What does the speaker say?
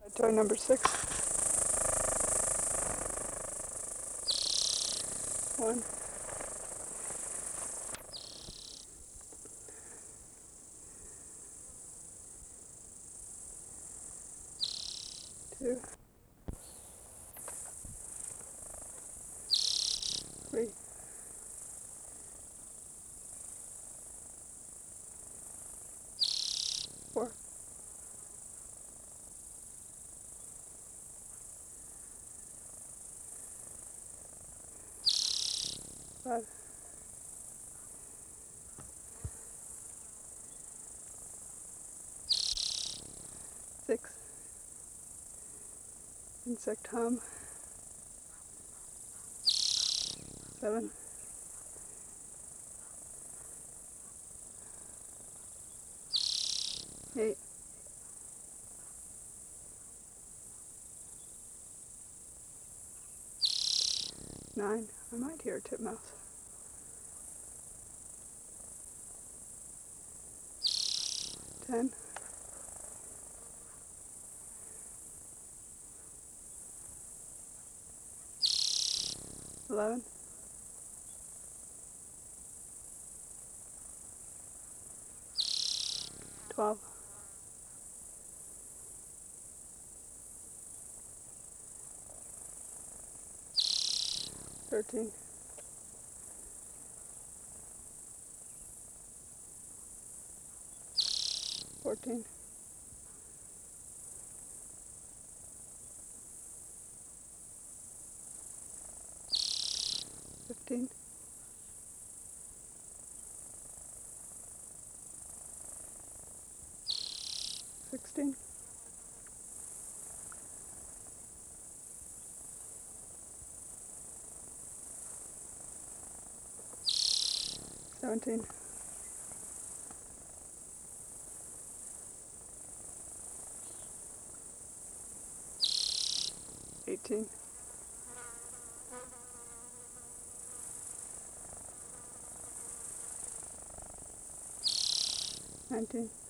Toy number 6. 1, 2, 3, 4, 5, 6, insect hum, 7, 8, 9, I might hear a titmouse, 10, 11, 12, 13, 14, 15, 16, 17, 18, 19,